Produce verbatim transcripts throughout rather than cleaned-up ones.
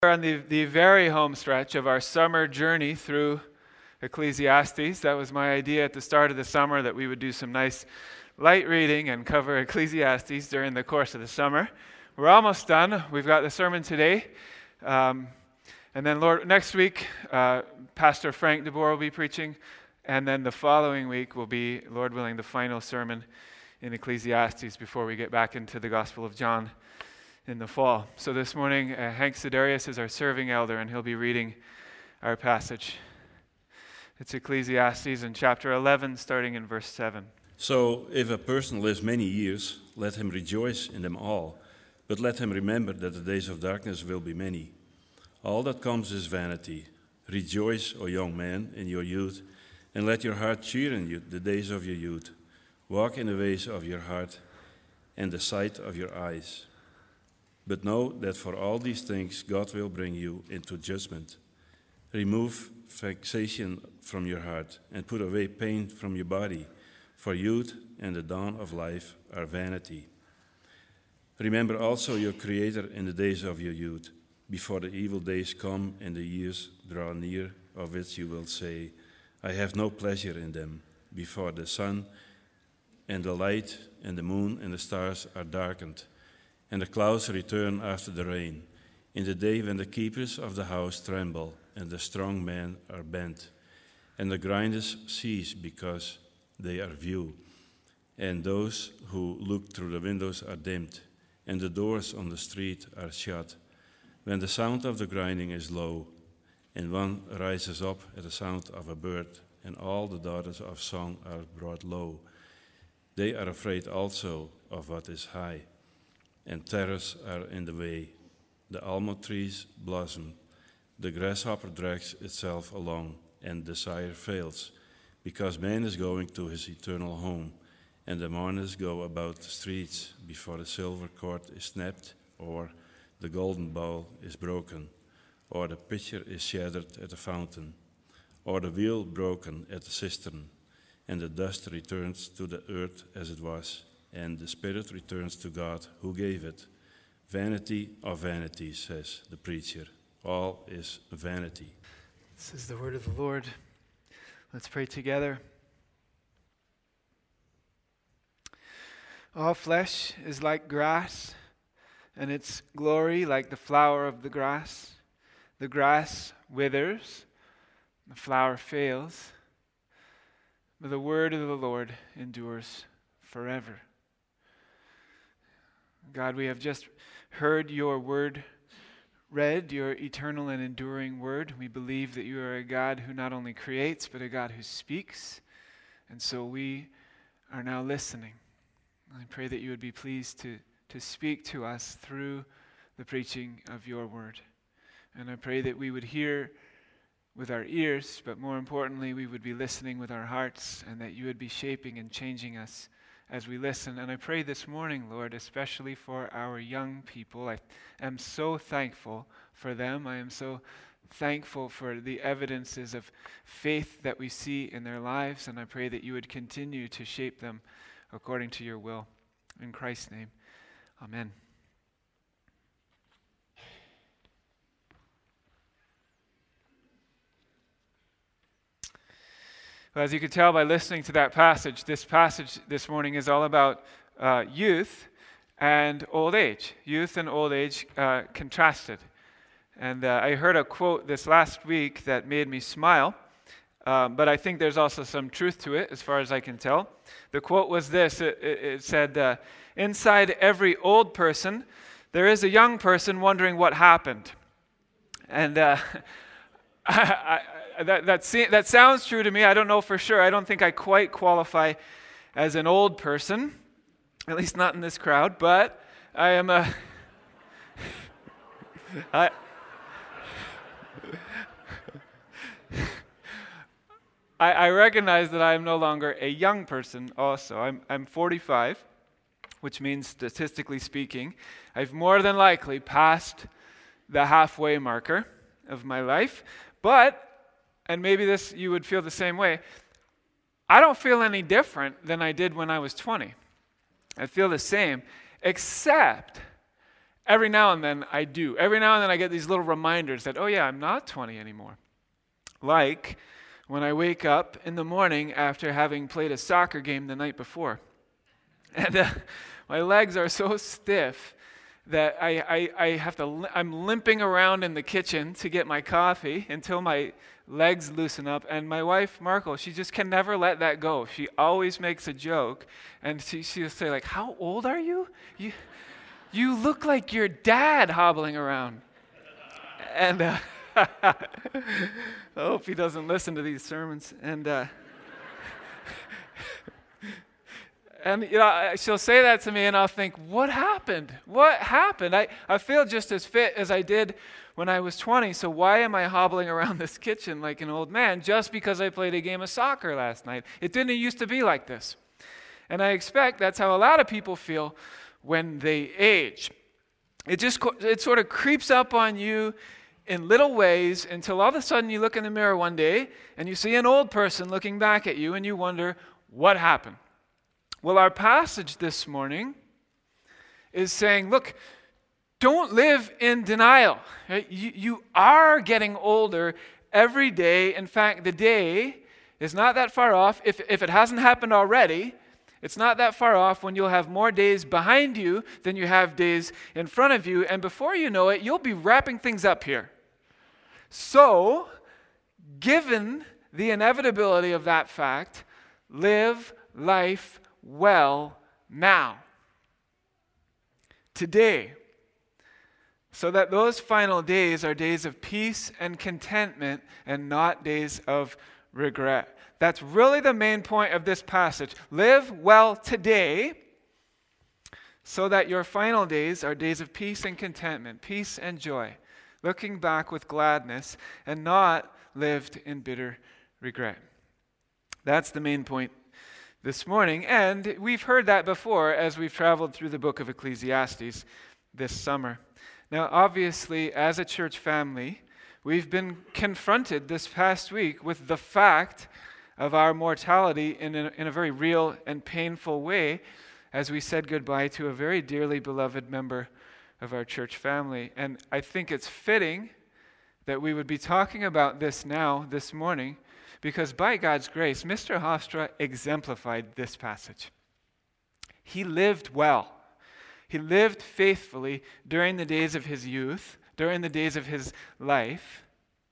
We're on the, the very home stretch of our summer journey through Ecclesiastes. That was my idea at the start of the summer, that we would do some nice light reading and cover Ecclesiastes during the course of the summer. We're almost done. We've got the sermon today. Um, and then Lord, next week, uh, Pastor Frank DeBoer will be preaching. And then the following week will be, Lord willing, the final sermon in Ecclesiastes before we get back into the Gospel of John in the fall. So this morning, uh, Hank Sidarius is our serving elder, and he'll be reading our passage. It's Ecclesiastes in chapter eleven, starting in verse seven. So, if a person lives many years, let him rejoice in them all, but let him remember that the days of darkness will be many. All that comes is vanity. Rejoice, O young man, in your youth, and let your heart cheer in you the days of your youth. Walk in the ways of your heart and the sight of your eyes. But know that for all these things God will bring you into judgment. Remove vexation from your heart and put away pain from your body, for youth and the dawn of life are vanity. Remember also your Creator in the days of your youth, before the evil days come and the years draw near, of which you will say, I have no pleasure in them, before the sun and the light and the moon and the stars are darkened, and the clouds return after the rain, in the day when the keepers of the house tremble, and the strong men are bent, and the grinders cease because they are few, and those who look through the windows are dimmed, and the doors on the street are shut, when the sound of the grinding is low, and one rises up at the sound of a bird, and all the daughters of song are brought low. They are afraid also of what is high, and terrors are in the way. The almond trees blossom, the grasshopper drags itself along, and desire fails, because man is going to his eternal home, and the mourners go about the streets before the silver cord is snapped, or the golden bowl is broken, or the pitcher is shattered at the fountain, or the wheel broken at the cistern, and the dust returns to the earth as it was, and the spirit returns to God who gave it. Vanity of vanities, says the preacher. All is vanity. This is the word of the Lord. Let's pray together. All flesh is like grass, and its glory like the flower of the grass. The grass withers, the flower fails, but the word of the Lord endures forever. God, we have just heard your word read, your eternal and enduring word. We believe that you are a God who not only creates, but a God who speaks. And so we are now listening. I pray that you would be pleased to, to speak to us through the preaching of your word. And I pray that we would hear with our ears, but more importantly, we would be listening with our hearts, and that you would be shaping and changing us as we listen. And I pray this morning, Lord, especially for our young people. I am so thankful for them. I am so thankful for the evidences of faith that we see in their lives, and I pray that you would continue to shape them according to your will. In Christ's name, amen. Well, as you can tell by listening to that passage, this passage this morning is all about uh, youth and old age. Youth and old age uh, contrasted. And uh, I heard a quote this last week that made me smile, uh, but I think there's also some truth to it as far as I can tell. The quote was this. It, it, it said, uh, inside every old person, there is a young person wondering what happened. And uh, I, I, That that, se- that sounds true to me. I don't know for sure. I don't think I quite qualify as an old person, at least not in this crowd, but I am a... I, I, I recognize that I am no longer a young person also. I'm, I'm forty-five, which means, statistically speaking, I've more than likely passed the halfway marker of my life, but... and maybe this you would feel the same way, I don't feel any different than I did when I was twenty. I feel the same, except, every now and then I do. Every now and then I get these little reminders that, oh yeah, I'm not twenty anymore. Like when I wake up in the morning after having played a soccer game the night before. And uh, my legs are so stiff that I, I, I have to, I'm limping around in the kitchen to get my coffee until my legs loosen up. And my wife, Marco, she just can never let that go. She always makes a joke. And she, she'll say, like, how old are you? You, you look like your dad hobbling around. And uh, I hope he doesn't listen to these sermons. And uh, And you know, she'll say that to me, and I'll think, what happened? What happened? I, I feel just as fit as I did when I was twenty, so why am I hobbling around this kitchen like an old man just because I played a game of soccer last night? It didn't used to be like this. And I expect that's how a lot of people feel when they age. It just it sort of creeps up on you in little ways until all of a sudden you look in the mirror one day and you see an old person looking back at you and you wonder, what happened? Well, our passage this morning is saying, look, don't live in denial. Right? You, you are getting older every day. In fact, the day is not that far off. If, if it hasn't happened already, it's not that far off when you'll have more days behind you than you have days in front of you. And before you know it, you'll be wrapping things up here. So, given the inevitability of that fact, live life well now, today, so that those final days are days of peace and contentment and not days of regret. That's really the main point of this passage. Live well today so that your final days are days of peace and contentment, peace and joy, looking back with gladness and not lived in bitter regret. That's the main point this morning, and we've heard that before as we've traveled through the book of Ecclesiastes this summer. Now, obviously, as a church family, we've been confronted this past week with the fact of our mortality in a, in a very real and painful way as we said goodbye to a very dearly beloved member of our church family. And I think it's fitting that we would be talking about this now, this morning, because by God's grace, Mister Hofstra exemplified this passage. He lived well. He lived faithfully during the days of his youth, during the days of his life,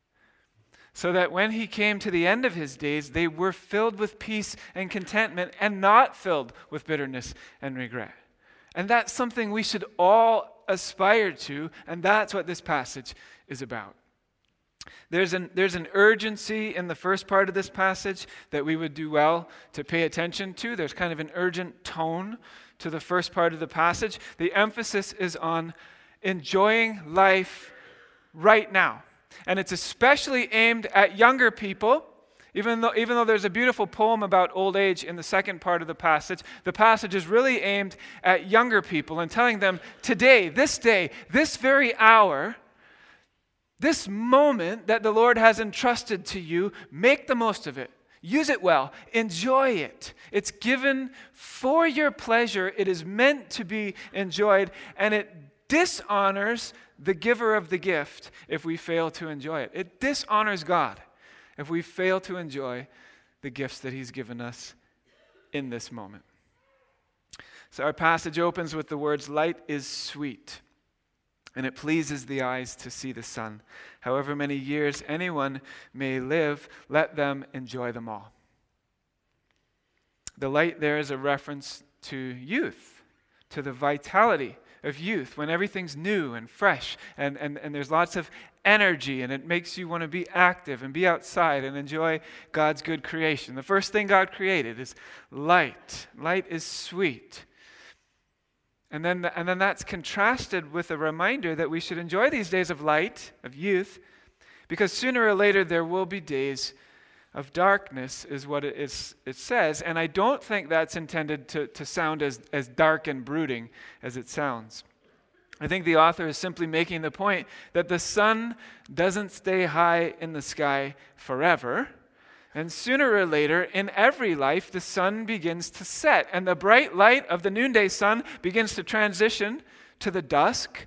so that when he came to the end of his days, they were filled with peace and contentment and not filled with bitterness and regret. And that's something we should all aspire to, and that's what this passage is about. There's an, there's an urgency in the first part of this passage that we would do well to pay attention to. There's kind of an urgent tone to the first part of the passage. The emphasis is on enjoying life right now. And it's especially aimed at younger people. Even though, even though there's a beautiful poem about old age in the second part of the passage, the passage is really aimed at younger people and telling them, today, this day, this very hour, this moment that the Lord has entrusted to you, make the most of it. Use it well. Enjoy it. It's given for your pleasure. It is meant to be enjoyed, and it dishonors the giver of the gift if we fail to enjoy it. It dishonors God if we fail to enjoy the gifts that he's given us in this moment. So our passage opens with the words, light is sweet, and it pleases the eyes to see the sun. However many years anyone may live, let them enjoy them all. The light there is a reference to youth, to the vitality of youth, when everything's new and fresh, and, and, and there's lots of energy, and it makes you want to be active and be outside and enjoy God's good creation. The first thing God created is light. Light is sweet. And then, and then that's contrasted with a reminder that we should enjoy these days of light, of youth, because sooner or later there will be days of darkness, is what it, is, it says. And I don't think that's intended to, to sound as, as dark and brooding as it sounds. I think the author is simply making the point that the sun doesn't stay high in the sky forever. And sooner or later, in every life, the sun begins to set. And the bright light of the noonday sun begins to transition to the dusk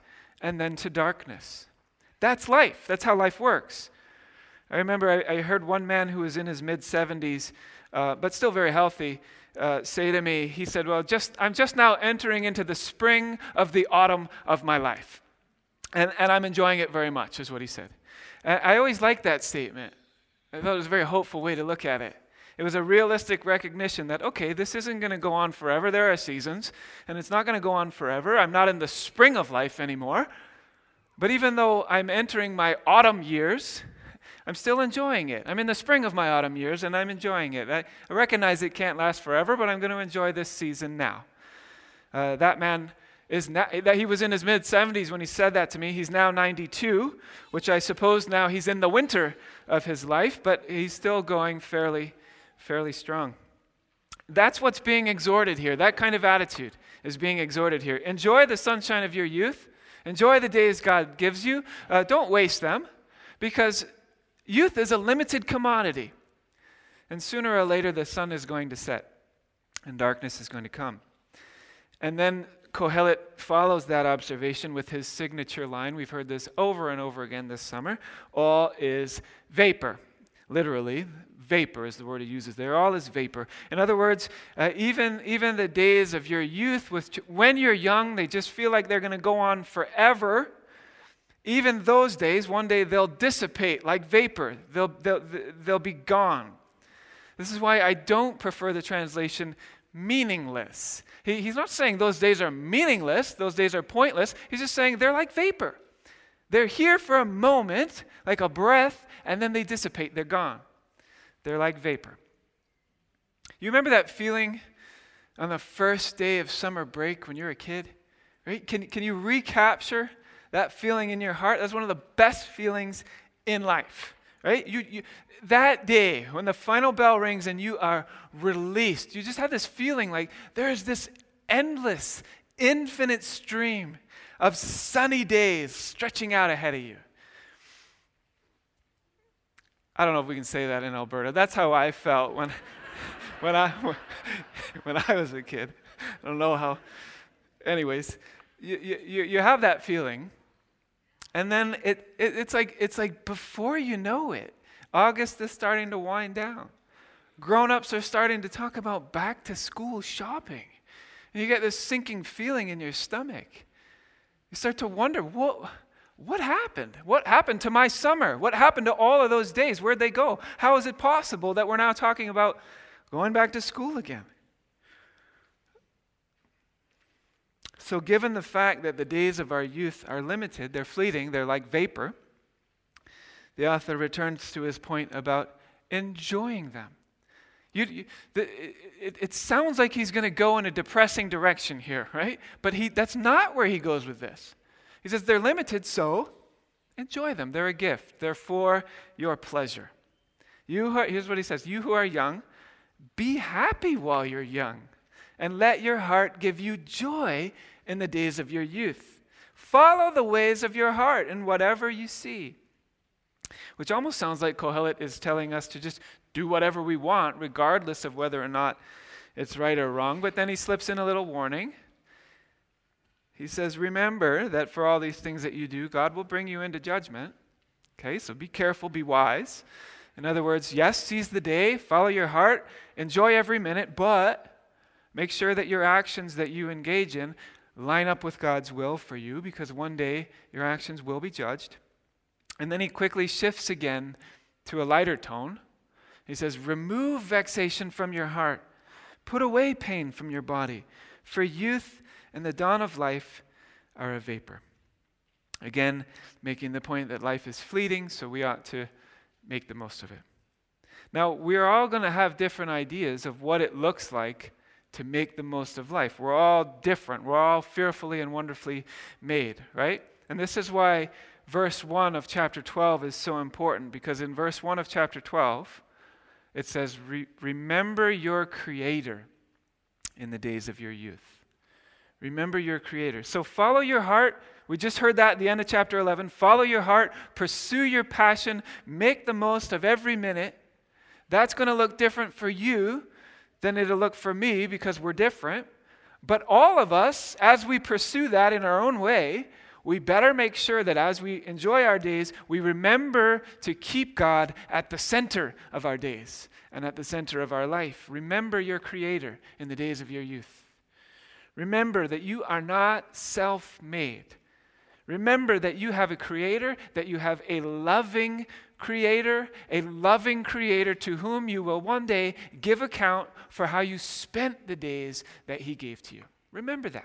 and then to darkness. That's life. That's how life works. I remember I, I heard one man who was in his mid-seventies, uh, but still very healthy, uh, say to me, he said, well, just I'm just now entering into the spring of the autumn of my life. And, and I'm enjoying it very much, is what he said. And I always liked that statement. I thought it was a very hopeful way to look at it. It was a realistic recognition that, okay, this isn't going to go on forever. There are seasons, and it's not going to go on forever. I'm not in the spring of life anymore. But even though I'm entering my autumn years, I'm still enjoying it. I'm in the spring of my autumn years, and I'm enjoying it. I, I recognize it can't last forever, but I'm going to enjoy this season now. Uh, that man is now, that he was in his mid-seventies when he said that to me. He's now ninety-two, which I suppose now he's in the winter of his life, but he's still going fairly, fairly strong. That's what's being exhorted here. That kind of attitude is being exhorted here. Enjoy the sunshine of your youth. Enjoy the days God gives you. Uh, don't waste them, because youth is a limited commodity. And sooner or later, the sun is going to set, and darkness is going to come. And then Kohelet follows that observation with his signature line. We've heard this over and over again this summer. All is vapor. Literally, vapor is the word he uses there. All is vapor. In other words, uh, even, even the days of your youth, with, when you're young, they just feel like they're going to go on forever. Even those days, one day they'll dissipate like vapor. They'll, they'll, they'll be gone. This is why I don't prefer the translation meaningless. He, he's not saying those days are meaningless, those days are pointless. He's just saying they're like vapor. They're here for a moment, like a breath, and then they dissipate, they're gone. They're like vapor. You remember that feeling on the first day of summer break when you're a kid? Right? Can, can you recapture that feeling in your heart? That's one of the best feelings in life. Right? You, you, that day when the final bell rings and you are released, you just have this feeling like there's this endless, infinite stream of sunny days stretching out ahead of you. I don't know if we can say that in Alberta. That's how I felt when, when I when I was a kid. I don't know how. Anyways, you you, you have that feeling. And then it, it it's like it's like before you know it, August is starting to wind down. Grown-ups are starting to talk about back to school shopping. And you get this sinking feeling in your stomach. You start to wonder, what what happened? What happened to my summer? What happened to all of those days? Where'd they go? How is it possible that we're now talking about going back to school again? So given the fact that the days of our youth are limited, they're fleeting, they're like vapor, the author returns to his point about enjoying them. You, you, the, it, it sounds like he's going to go in a depressing direction here, right? But he that's not where he goes with this. He says they're limited, so enjoy them. They're a gift. They're for your pleasure. You, here's what he says. You who are young, be happy while you're young, and let your heart give you joy in the days of your youth. Follow the ways of your heart in whatever you see. Which almost sounds like Kohelet is telling us to just do whatever we want, regardless of whether or not it's right or wrong. But then he slips in a little warning. He says, remember that for all these things that you do, God will bring you into judgment. Okay, so be careful, be wise. In other words, yes, seize the day, follow your heart, enjoy every minute, but make sure that your actions that you engage in line up with God's will for you, because one day your actions will be judged. And then he quickly shifts again to a lighter tone. He says, remove vexation from your heart. Put away pain from your body. For youth and the dawn of life are a vapor. Again, making the point that life is fleeting, so we ought to make the most of it. Now, we're all going to have different ideas of what it looks like to make the most of life. We're all different. We're all fearfully and wonderfully made, right? And this is why verse one of chapter twelve is so important, because in verse one of chapter twelve, it says, Re- remember your Creator in the days of your youth. Remember your Creator. So follow your heart. We just heard that at the end of chapter eleven. Follow your heart. Pursue your passion. Make the most of every minute. That's going to look different for you than it'll look for me, because we're different. But all of us, as we pursue that in our own way, we better make sure that as we enjoy our days, we remember to keep God at the center of our days and at the center of our life. Remember your Creator in the days of your youth. Remember that you are not self-made. Remember that you have a Creator, that you have a loving Creator, a loving Creator to whom you will one day give account for how you spent the days that He gave to you. Remember that.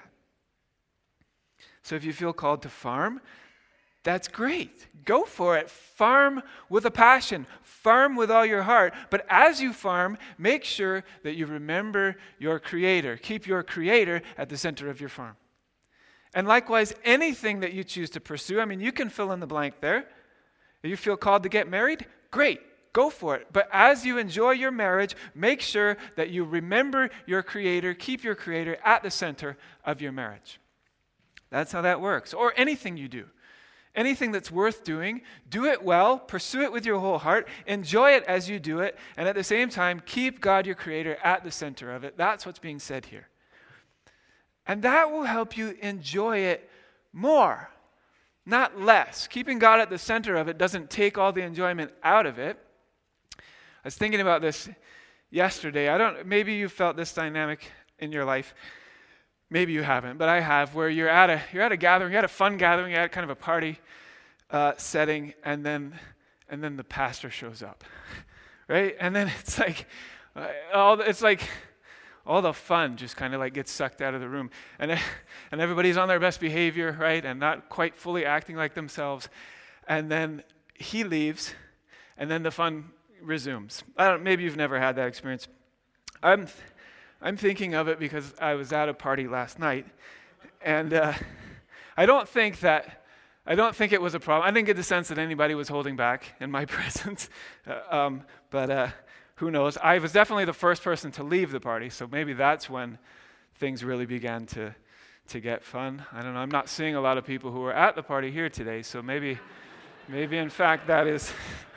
So if you feel called to farm, that's great. Go for it. Farm with a passion. Farm with all your heart. But as you farm, make sure that you remember your Creator. Keep your Creator at the center of your farm. And likewise, anything that you choose to pursue, I mean, you can fill in the blank there. If you feel called to get married, great. Go for it. But as you enjoy your marriage, make sure that you remember your Creator. Keep your Creator at the center of your marriage. That's how that works. Or anything you do. Anything that's worth doing, do it well, pursue it with your whole heart, enjoy it as you do it, and at the same time, keep God, your Creator, at the center of it. That's what's being said here. And that will help you enjoy it more, not less. Keeping God at the center of it doesn't take all the enjoyment out of it. I was thinking about this yesterday. I don't, maybe you felt this dynamic in your life. Maybe you haven't, but I have, where you're at a you're at a gathering, you're at a fun gathering, you're at kind of a party uh, setting, and then and then the pastor shows up, right? And then it's like uh, all the, it's like all the fun just kind of like gets sucked out of the room, and and everybody's on their best behavior, right, and not quite fully acting like themselves, and then he leaves, and then the fun resumes. I don't. Maybe you've never had that experience. I'm. Th- I'm thinking of it because I was at a party last night, and uh, I don't think that, I don't think it was a problem. I didn't get the sense that anybody was holding back in my presence, uh, um, but uh, who knows? I was definitely the first person to leave the party, so maybe that's when things really began to, to get fun. I don't know. I'm not seeing a lot of people who were at the party here today, so maybe, maybe in fact that is...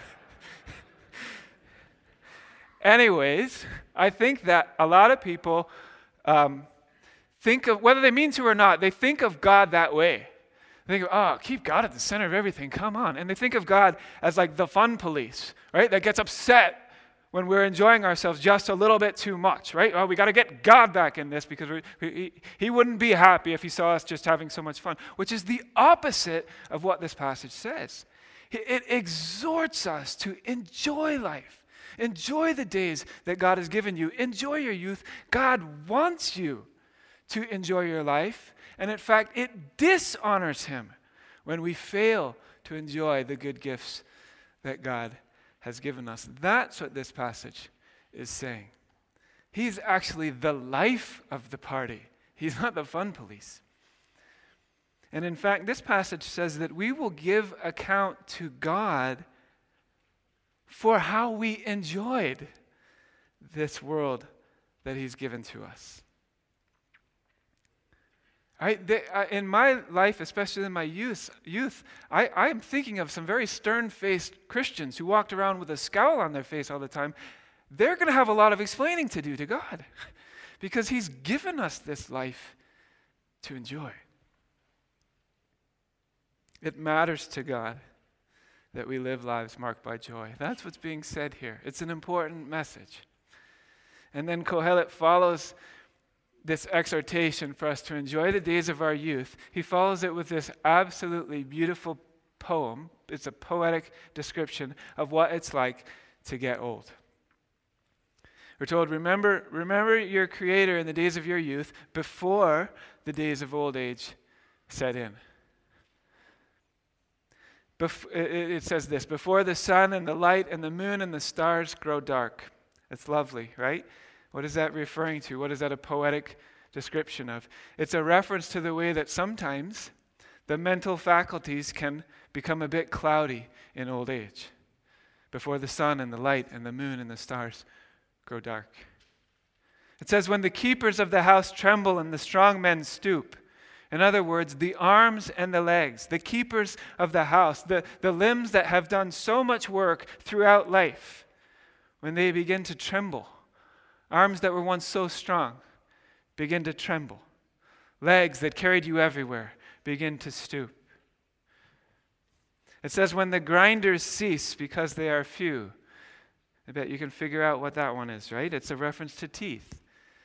Anyways, I think that a lot of people um, think of, whether they mean to or not, they think of God that way. They think, oh, keep God at the center of everything, come on. And they think of God as like the fun police, right? That gets upset when we're enjoying ourselves just a little bit too much, right? Oh, we got to get God back in this because we, he, he wouldn't be happy if he saw us just having so much fun, which is the opposite of what this passage says. It, it exhorts us to enjoy life. Enjoy the days that God has given you. Enjoy your youth. God wants you to enjoy your life. And in fact, it dishonors Him when we fail to enjoy the good gifts that God has given us. That's what this passage is saying. He's actually the life of the party. He's not the fun police. And in fact, this passage says that we will give account to God for how we enjoyed this world that He's given to us. I, they, uh, in my life, especially in my youth, youth I, I'm thinking of some very stern-faced Christians who walked around with a scowl on their face all the time. They're going to have a lot of explaining to do to God because He's given us this life to enjoy. It matters to God that we live lives marked by joy. That's what's being said here. It's an important message. And then Kohelet follows this exhortation for us to enjoy the days of our youth. He follows it with this absolutely beautiful poem. It's a poetic description of what it's like to get old. We're told, remember, remember your Creator in the days of your youth before the days of old age set in. Bef- it says this, before the sun and the light and the moon and the stars grow dark. It's lovely, right? What is that referring to? What is that a poetic description of? It's a reference to the way that sometimes the mental faculties can become a bit cloudy in old age. Before the sun and the light and the moon and the stars grow dark. It says, when the keepers of the house tremble and the strong men stoop. In other words, the arms and the legs, the keepers of the house, the, the limbs that have done so much work throughout life, when they begin to tremble, arms that were once so strong begin to tremble, legs that carried you everywhere begin to stoop. It says, when the grinders cease because they are few. I bet you can figure out what that one is, right? It's a reference to teeth.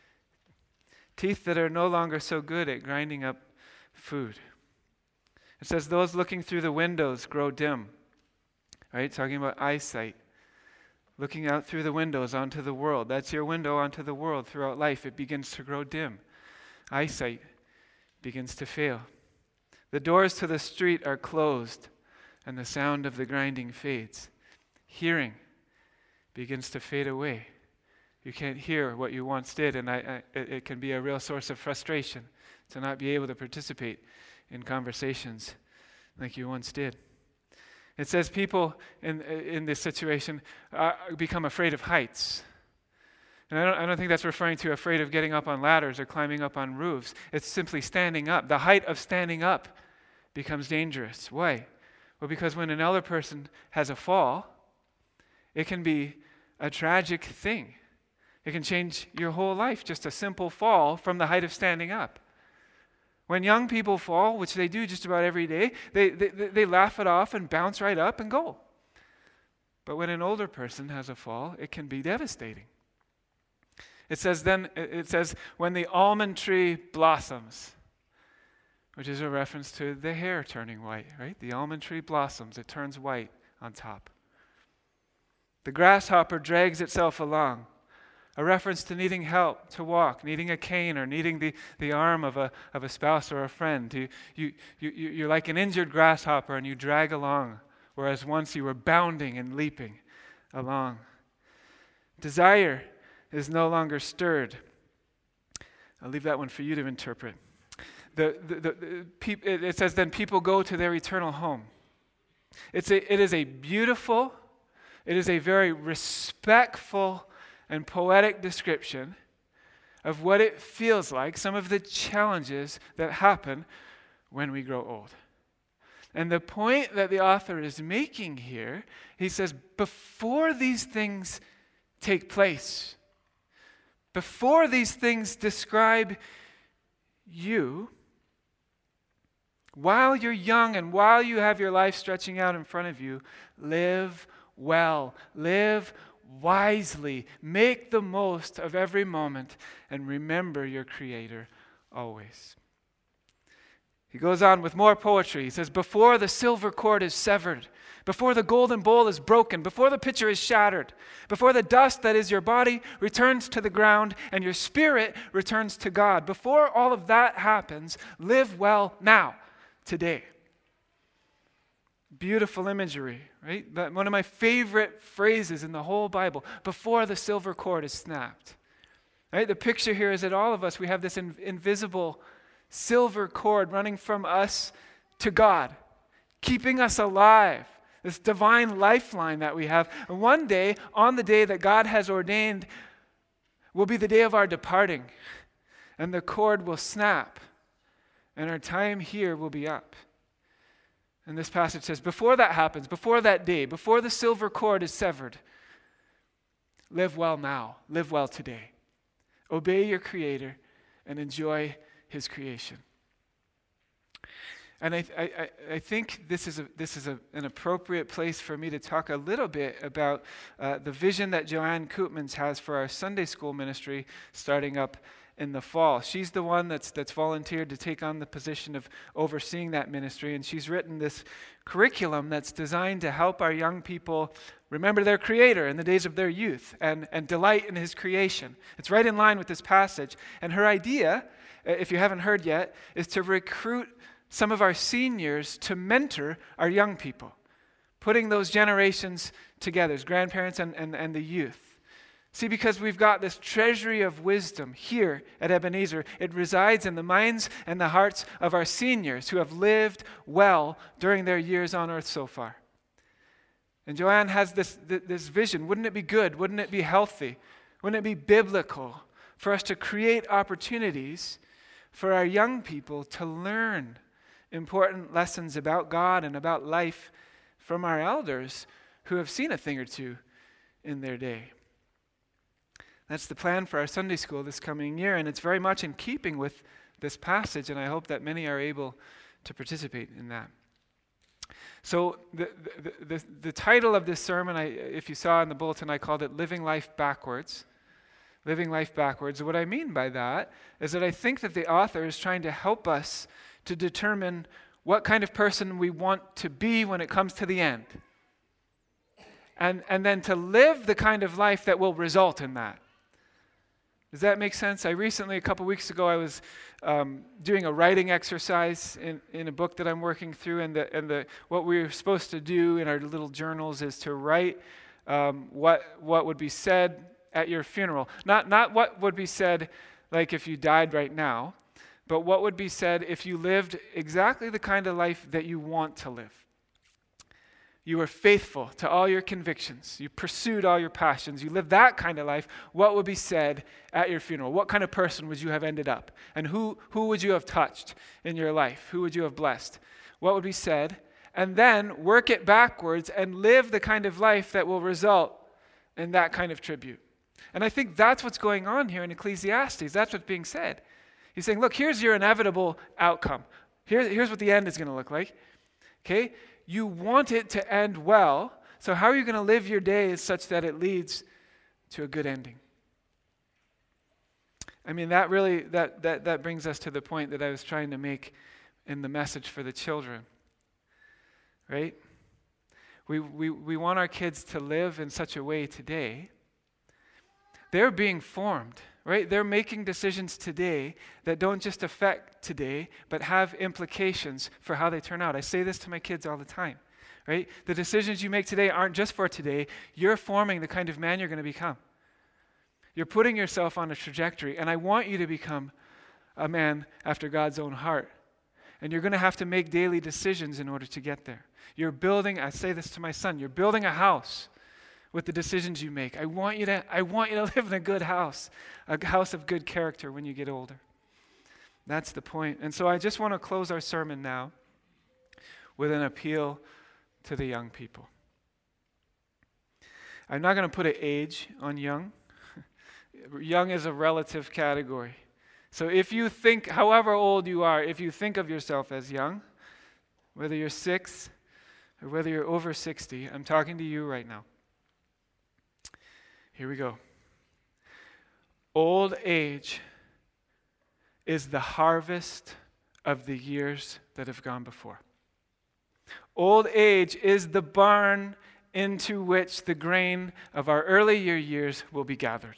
Teeth that are no longer so good at grinding up food. It says, those looking through the windows grow dim. Right? Talking about eyesight. Looking out through the windows onto the world. That's your window onto the world throughout life. It begins to grow dim. Eyesight begins to fail. The doors to the street are closed, and the sound of the grinding fades. Hearing begins to fade away. You can't hear what you once did, and I, I, it, it can be a real source of frustration to not be able to participate in conversations like you once did. It says people in in this situation uh, become afraid of heights. And I don't, I don't think that's referring to afraid of getting up on ladders or climbing up on roofs. It's simply standing up. The height of standing up becomes dangerous. Why? Well, because when an elder person has a fall, it can be a tragic thing. It can change your whole life, just a simple fall from the height of standing up. When young people fall, which they do just about every day, they, they, they laugh it off and bounce right up and go. But when an older person has a fall, it can be devastating. It says then, it says, when the almond tree blossoms, which is a reference to the hair turning white, right? The almond tree blossoms, it turns white on top. The grasshopper drags itself along, a reference to needing help to walk, needing a cane, or needing the, the arm of a of a spouse or a friend. You, you, you, you're like an injured grasshopper and you drag along, whereas once you were bounding and leaping along. Desire is no longer stirred. I'll leave that one for you to interpret. The, the, the, the peop, it, it says, then people go to their eternal home. It's a, it is a beautiful, it is a very respectful and poetic description of what it feels like, some of the challenges that happen when we grow old. And the point that the author is making here, he says, before these things take place, before these things describe you, while you're young and while you have your life stretching out in front of you, live well, live wisely, make the most of every moment, and remember your Creator always. He goes on with more poetry. He says, before the silver cord is severed, before the golden bowl is broken, before the pitcher is shattered, before the dust that is your body returns to the ground and your spirit returns to God, before all of that happens, live well now, today. Beautiful imagery, right? But one of my favorite phrases in the whole Bible, before the silver cord is snapped. Right? The picture here is that all of us, we have this in, invisible silver cord running from us to God, keeping us alive, this divine lifeline that we have. And one day, on the day that God has ordained, will be the day of our departing, and the cord will snap, and our time here will be up. And this passage says, before that happens, before that day, before the silver cord is severed, live well now, live well today. Obey your Creator and enjoy His creation. And I, I, I think this is, a, this is a, an appropriate place for me to talk a little bit about uh, the vision that Joanne Koopmans has for our Sunday school ministry starting up in the fall. She's the one that's that's volunteered to take on the position of overseeing that ministry, and she's written this curriculum that's designed to help our young people remember their Creator in the days of their youth and, and delight in His creation. It's right in line with this passage, and her idea, if you haven't heard yet, is to recruit some of our seniors to mentor our young people, putting those generations together, as grandparents and, and, and the youth. See, because we've got this treasury of wisdom here at Ebenezer, it resides in the minds and the hearts of our seniors who have lived well during their years on earth so far. And Joanne has this, this vision. Wouldn't it be good? Wouldn't it be healthy? Wouldn't it be biblical for us to create opportunities for our young people to learn important lessons about God and about life from our elders who have seen a thing or two in their day? That's the plan for our Sunday school this coming year, and it's very much in keeping with this passage, and I hope that many are able to participate in that. So the, the, the, the title of this sermon, I, if you saw in the bulletin, I called it Living Life Backwards. Living Life Backwards. What I mean by that is that I think that the author is trying to help us to determine what kind of person we want to be when it comes to the end. And, and then to live the kind of life that will result in that. Does that make sense? I recently, a couple weeks ago, I was um, doing a writing exercise in, in a book that I'm working through, and the and the what we were supposed to do in our little journals is to write um, what what would be said at your funeral. Not not what would be said like if you died right now, but what would be said if you lived exactly the kind of life that you want to live. You were faithful to all your convictions. You pursued all your passions. You lived that kind of life. What would be said at your funeral? What kind of person would you have ended up? And who, who would you have touched in your life? Who would you have blessed? What would be said? And then work it backwards and live the kind of life that will result in that kind of tribute. And I think that's what's going on here in Ecclesiastes. That's what's being said. He's saying, look, here's your inevitable outcome. Here, here's what the end is going to look like. Okay? You want it to end well, so how are you going to live your days such that it leads to a good ending? I mean, that really, that, that, that brings us to the point that I was trying to make in the message for the children, right? We, we, we want our kids to live in such a way today. They're being formed, right? They're making decisions today that don't just affect today, but have implications for how they turn out. I say this to my kids all the time, right? The decisions you make today aren't just for today. You're forming the kind of man you're going to become. You're putting yourself on a trajectory, and I want you to become a man after God's own heart. And you're going to have to make daily decisions in order to get there. You're building, I say this to my son, you're building a house with the decisions you make. I want you to, I want you to live in a good house, a house of good character when you get older. That's the point. And so I just want to close our sermon now with an appeal to the young people. I'm not going to put an age on young. Young is a relative category. So if you think, however old you are, if you think of yourself as young, whether you're six or whether you're over sixty, I'm talking to you right now. Here we go. Old age is the harvest of the years that have gone before. Old age is the barn into which the grain of our earlier years will be gathered.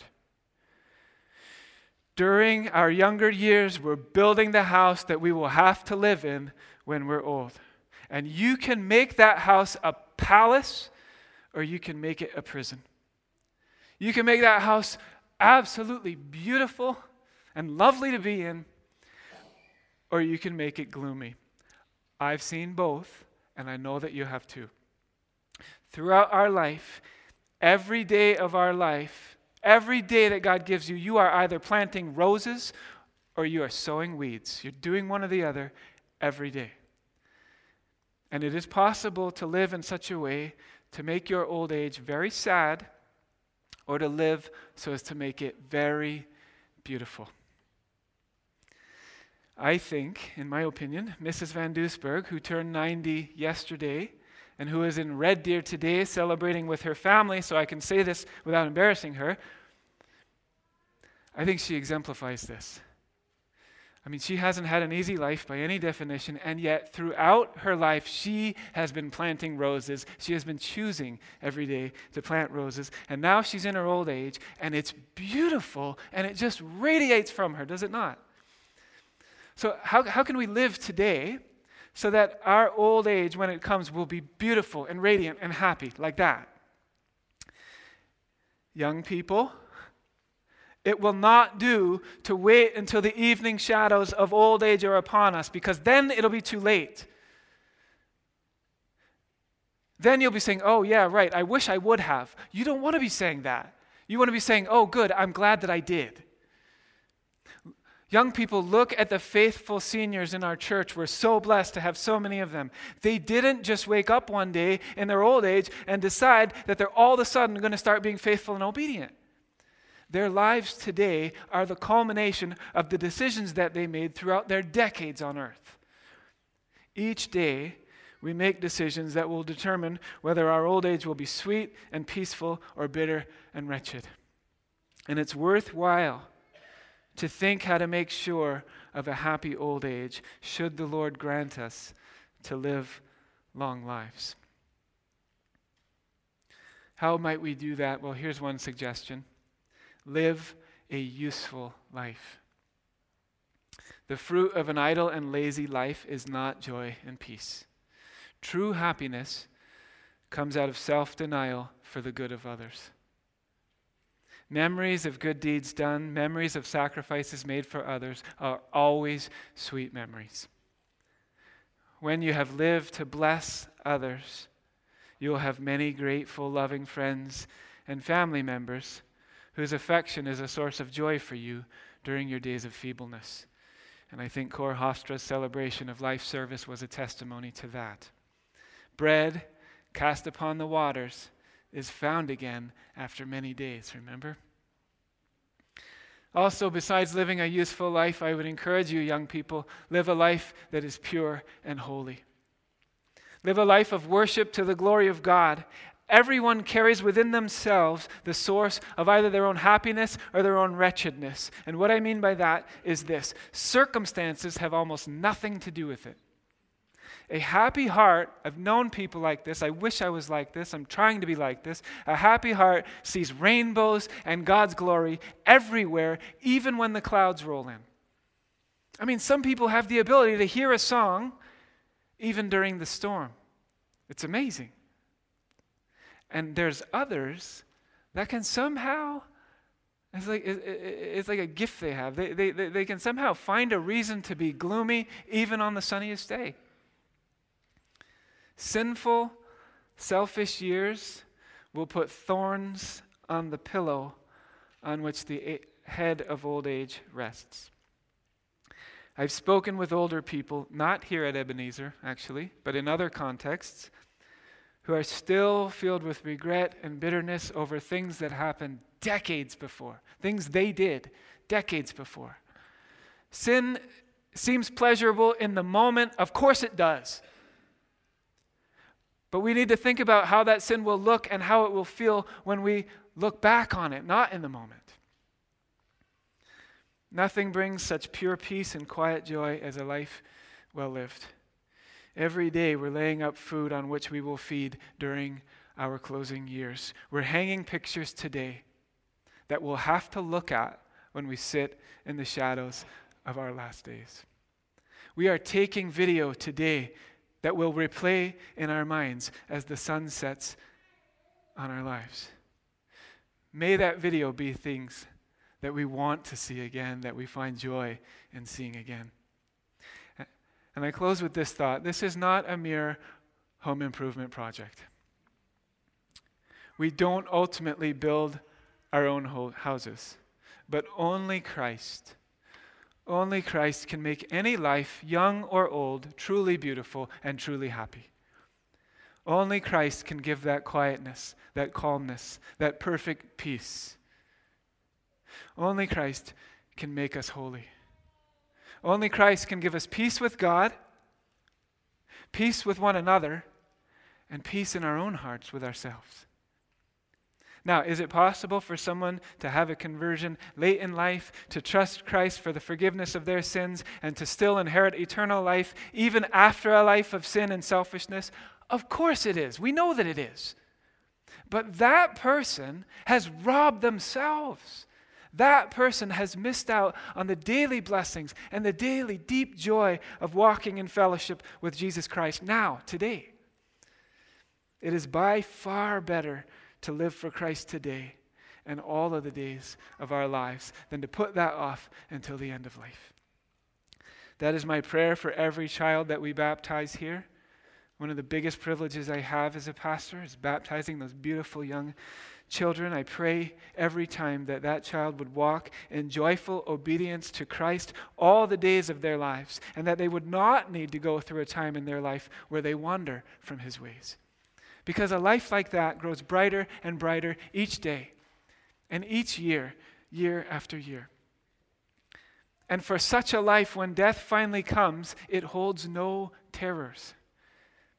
During our younger years, we're building the house that we will have to live in when we're old. And you can make that house a palace, or you can make it a prison. You can make that house absolutely beautiful and lovely to be in, or you can make it gloomy. I've seen both, and I know that you have too. Throughout our life, every day of our life, every day that God gives you, you are either planting roses or you are sowing weeds. You're doing one or the other every day. And it is possible to live in such a way to make your old age very sad, or to live so as to make it very beautiful. I think, in my opinion, Missus Van Doesburg, who turned ninety yesterday, and who is in Red Deer today celebrating with her family, so I can say this without embarrassing her, I think she exemplifies this. I mean, she hasn't had an easy life by any definition, and yet throughout her life, she has been planting roses. She has been choosing every day to plant roses, and now she's in her old age, and it's beautiful, and it just radiates from her, does it not? So how, how can we live today so that our old age, when it comes, will be beautiful and radiant and happy like that? Young people, it will not do to wait until the evening shadows of old age are upon us, because then it'll be too late. Then you'll be saying, oh yeah, right, I wish I would have. You don't want to be saying that. You want to be saying, oh good, I'm glad that I did. Young people, look at the faithful seniors in our church. We're so blessed to have so many of them. They didn't just wake up one day in their old age and decide that they're all of a sudden going to start being faithful and obedient. Their lives today are the culmination of the decisions that they made throughout their decades on earth. Each day, we make decisions that will determine whether our old age will be sweet and peaceful or bitter and wretched. And it's worthwhile to think how to make sure of a happy old age, should the Lord grant us to live long lives. How might we do that? Well, here's one suggestion. Live a useful life. The fruit of an idle and lazy life is not joy and peace. True happiness comes out of self-denial for the good of others. Memories of good deeds done, memories of sacrifices made for others are always sweet memories. When you have lived to bless others, you will have many grateful, loving friends and family members whose affection is a source of joy for you during your days of feebleness. And I think Cor Hofstra's celebration of life service was a testimony to that. Bread cast upon the waters is found again after many days, remember? Also, besides living a useful life, I would encourage you, young people, live a life that is pure and holy. Live a life of worship to the glory of God. Everyone carries within themselves the source of either their own happiness or their own wretchedness. And what I mean by that is this: circumstances have almost nothing to do with it. A happy heart, I've known people like this, I wish I was like this, I'm trying to be like this. A happy heart sees rainbows and God's glory everywhere, even when the clouds roll in. I mean, some people have the ability to hear a song even during the storm. It's amazing. And there's others that can somehow, it's like, it's like a gift they have. They, they, they can somehow find a reason to be gloomy even on the sunniest day. Sinful, selfish years will put thorns on the pillow on which the head of old age rests. I've spoken with older people, not here at Ebenezer, actually, but in other contexts, who are still filled with regret and bitterness over things that happened decades before, things they did decades before. Sin seems pleasurable in the moment. Of course it does. But we need to think about how that sin will look and how it will feel when we look back on it, not in the moment. Nothing brings such pure peace and quiet joy as a life well lived. Every day we're laying up food on which we will feed during our closing years. We're hanging pictures today that we'll have to look at when we sit in the shadows of our last days. We are taking video today that will replay in our minds as the sun sets on our lives. May that video be things that we want to see again, that we find joy in seeing again. And I close with this thought. This is not a mere home improvement project. We don't ultimately build our own houses, but only Christ. Only Christ can make any life, young or old, truly beautiful and truly happy. Only Christ can give that quietness, that calmness, that perfect peace. Only Christ can make us holy. Only Christ can give us peace with God, peace with one another, and peace in our own hearts with ourselves. Now, is it possible for someone to have a conversion late in life, to trust Christ for the forgiveness of their sins, and to still inherit eternal life even after a life of sin and selfishness? Of course it is. We know that it is. But that person has robbed themselves. That person has missed out on the daily blessings and the daily deep joy of walking in fellowship with Jesus Christ now, today. It is by far better to live for Christ today and all of the days of our lives than to put that off until the end of life. That is my prayer for every child that we baptize here. One of the biggest privileges I have as a pastor is baptizing those beautiful young children. I pray every time that that child would walk in joyful obedience to Christ all the days of their lives, and that they would not need to go through a time in their life where they wander from his ways. Because a life like that grows brighter and brighter each day, and each year, year after year. And for such a life, when death finally comes, it holds no terrors.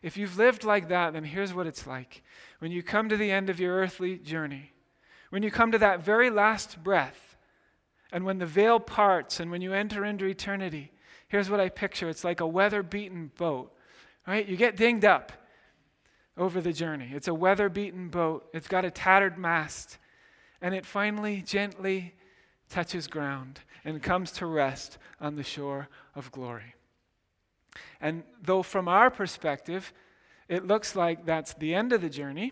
If you've lived like that, then here's what it's like. When you come to the end of your earthly journey, when you come to that very last breath, and when the veil parts and when you enter into eternity, here's what I picture. It's like a weather-beaten boat, right? You get dinged up over the journey. It's a weather-beaten boat. It's got a tattered mast, and it finally, gently touches ground and comes to rest on the shore of glory. And though from our perspective, it looks like that's the end of the journey,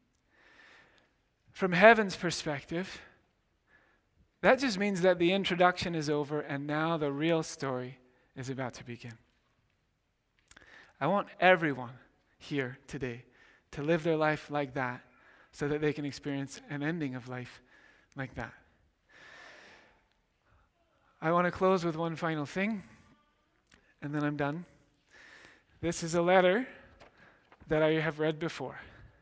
from heaven's perspective, that just means that the introduction is over and now the real story is about to begin. I want everyone here today to live their life like that so that they can experience an ending of life like that. I want to close with one final thing, and then I'm done. This is a letter that I have read before.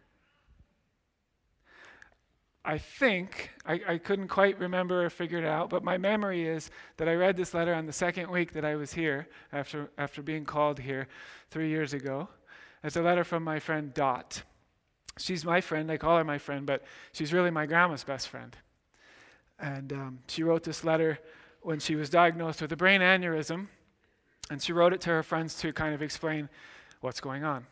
I think, I, I couldn't quite remember or figure it out, but my memory is that I read this letter on the second week that I was here, after, after being called here three years ago. It's a letter from my friend Dot. She's my friend, I call her my friend, but she's really my grandma's best friend. And um, she wrote this letter when she was diagnosed with a brain aneurysm, and she wrote it to her friends to kind of explain what's going on.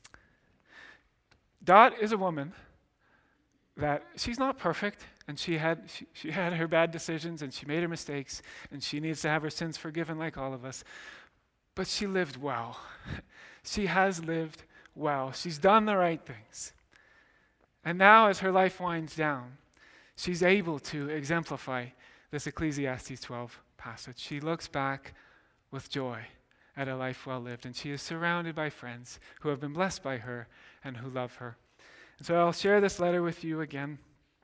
Dot is a woman that she's not perfect, and she had she, she had her bad decisions, and she made her mistakes, and she needs to have her sins forgiven like all of us. But she lived well. She has lived well. She's done the right things. And now as her life winds down, she's able to exemplify this Ecclesiastes twelve passage. She looks back with joy at a life well lived, and she is surrounded by friends who have been blessed by her and who love her. And so I'll share this letter with you again.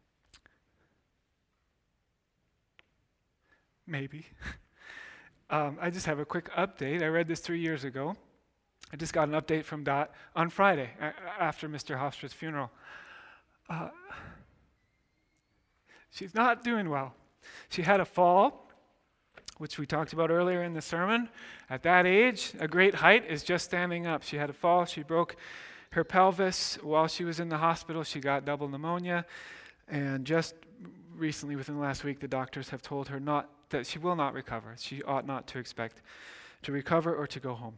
Maybe. um, I just have a quick update. I read this three years ago. I just got an update from Dot on Friday a- after Mister Hofstra's funeral. Uh, she's not doing well. She had a fall, which we talked about earlier in the sermon. At that age, a great height is just standing up. She had a fall. She broke her pelvis while she was in the hospital. She got double pneumonia. And just recently, within the last week, the doctors have told her not that she will not recover. She ought not to expect to recover or to go home.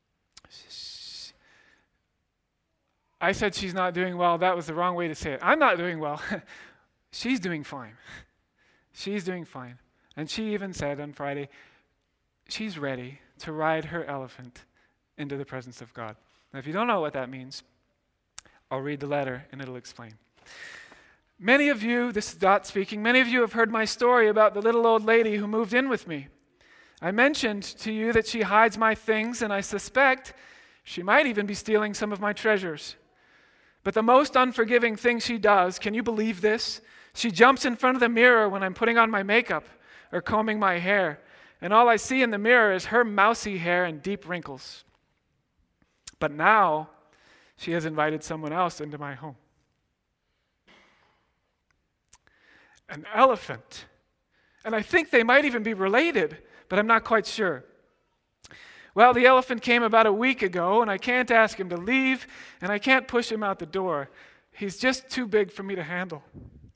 I said she's not doing well. That was the wrong way to say it. I'm not doing well. She's doing fine. She's doing fine. And she even said on Friday, she's ready to ride her elephant into the presence of God. Now, if you don't know what that means, I'll read the letter and it'll explain. Many of you, this is Dot speaking, many of you have heard my story about the little old lady who moved in with me. I mentioned to you that she hides my things, and I suspect she might even be stealing some of my treasures. But the most unforgiving thing she does, can you believe this? She jumps in front of the mirror when I'm putting on my makeup or combing my hair, and all I see in the mirror is her mousy hair and deep wrinkles. But now, she has invited someone else into my home. An elephant. And I think they might even be related, but I'm not quite sure. Well, the elephant came about a week ago, and I can't ask him to leave, and I can't push him out the door. He's just too big for me to handle.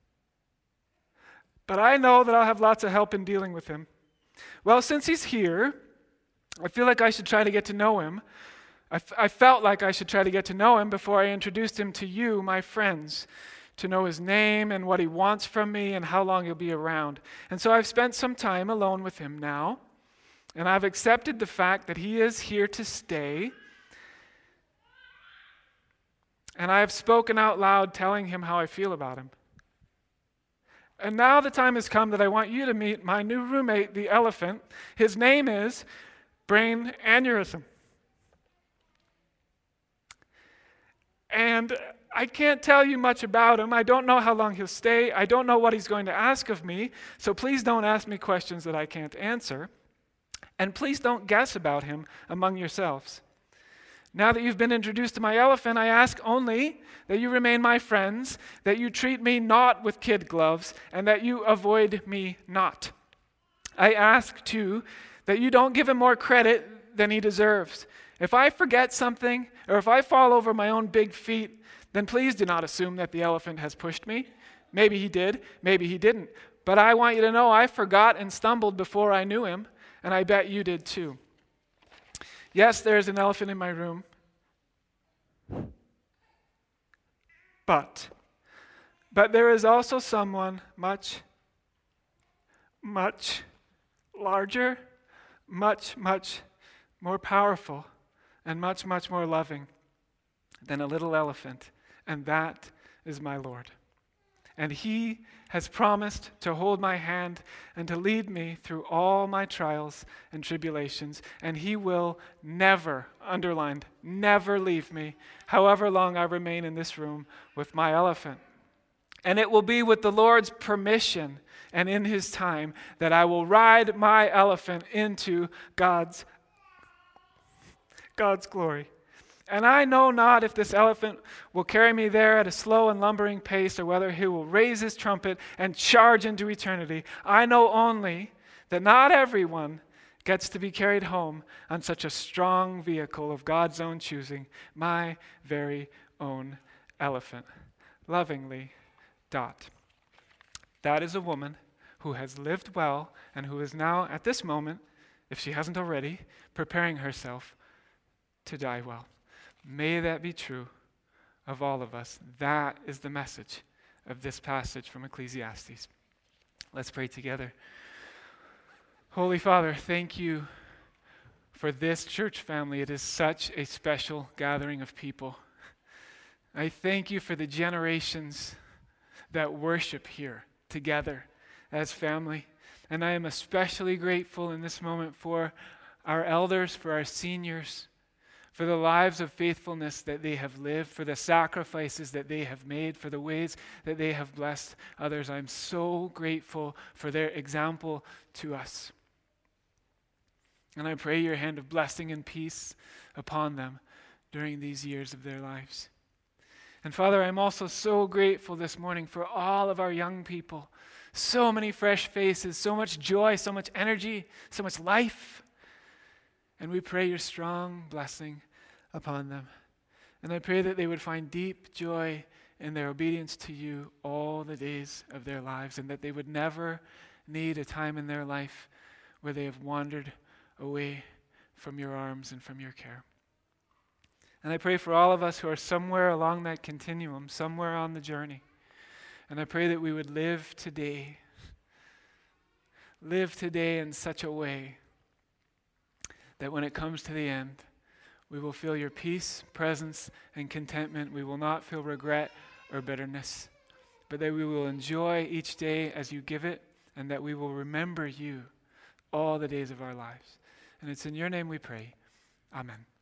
But I know that I'll have lots of help in dealing with him. Well, since he's here, I feel like I should try to get to know him. I, f- I felt like I should try to get to know him before I introduced him to you, my friends, to know his name and what he wants from me and how long he'll be around. And so I've spent some time alone with him now, and I've accepted the fact that he is here to stay. And I have spoken out loud telling him how I feel about him. And now the time has come that I want you to meet my new roommate, the elephant. His name is Brain Aneurysm. And I can't tell you much about him. I don't know how long he'll stay. I don't know what he's going to ask of me. So please don't ask me questions that I can't answer. And please don't guess about him among yourselves. Now that you've been introduced to my elephant, I ask only that you remain my friends, that you treat me not with kid gloves, and that you avoid me not. I ask, too, that you don't give him more credit than he deserves. If I forget something or if I fall over my own big feet, then please do not assume that the elephant has pushed me. Maybe he did, maybe he didn't. But I want you to know I forgot and stumbled before I knew him, and I bet you did too. Yes, there is an elephant in my room. But, but there is also someone much, much larger, much, much more powerful, and much, much more loving than a little elephant, and that is my Lord. And he has promised to hold my hand and to lead me through all my trials and tribulations, and he will never, underlined, never leave me, however long I remain in this room with my elephant. And it will be with the Lord's permission and in his time that I will ride my elephant into God's, God's glory. And I know not if this elephant will carry me there at a slow and lumbering pace, or whether he will raise his trumpet and charge into eternity. I know only that not everyone gets to be carried home on such a strong vehicle of God's own choosing, my very own elephant. Lovingly, Dot. That is a woman who has lived well and who is now, at this moment, if she hasn't already, preparing herself to die well. May that be true of all of us. That is the message of this passage from Ecclesiastes. Let's pray together. Holy Father, thank you for this church family. It is such a special gathering of people. I thank you for the generations that worship here together as family. And I am especially grateful in this moment for our elders, for our seniors, for the lives of faithfulness that they have lived, for the sacrifices that they have made, for the ways that they have blessed others. I'm so grateful for their example to us. And I pray your hand of blessing and peace upon them during these years of their lives. And Father, I'm also so grateful this morning for all of our young people. So many fresh faces, so much joy, so much energy, so much life. And we pray your strong blessing upon them. And I pray that they would find deep joy in their obedience to you all the days of their lives, and that they would never need a time in their life where they have wandered away from your arms and from your care. And I pray for all of us who are somewhere along that continuum, somewhere on the journey. And I pray that we would live today, live today in such a way that when it comes to the end, we will feel your peace, presence, and contentment. We will not feel regret or bitterness, but that we will enjoy each day as you give it, and that we will remember you all the days of our lives. And it's in your name we pray. Amen.